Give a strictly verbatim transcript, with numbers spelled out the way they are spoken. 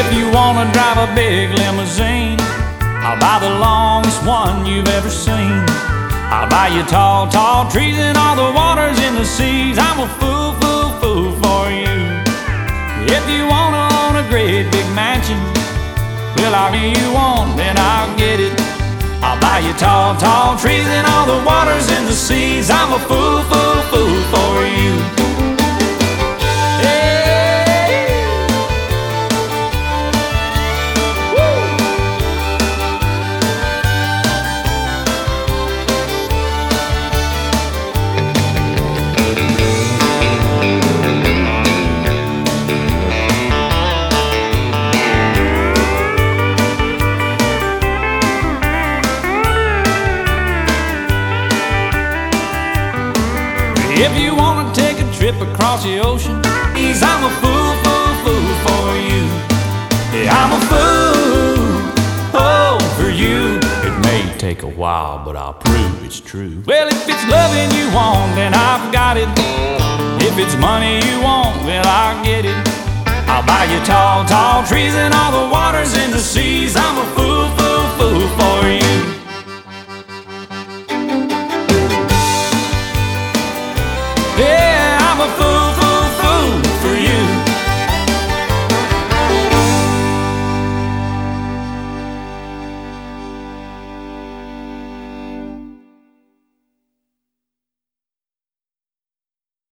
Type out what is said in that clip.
If you wanna drive a big limousine, I'll buy the longest one you've ever seen. I'll buy you tall, tall trees and all the waters in the seas. I'm a fool, fool, fool for you. If you wanna own a great big mansion, well, I'll give you one, then I'll get it. I'll buy you tall, tall trees and all the waters in the seas. I'm a fool, fool, fool for you. If you wanna take a trip across the ocean, please, I'm a fool, fool, fool for you. Yeah, I'm a fool, oh, for you. It may take a while, but I'll prove it's true. Well, if it's loving you want, then I've got it. If it's money you want, well, I'll get it. I'll buy you tall, tall trees and all the waters in the seas. I'm a fool.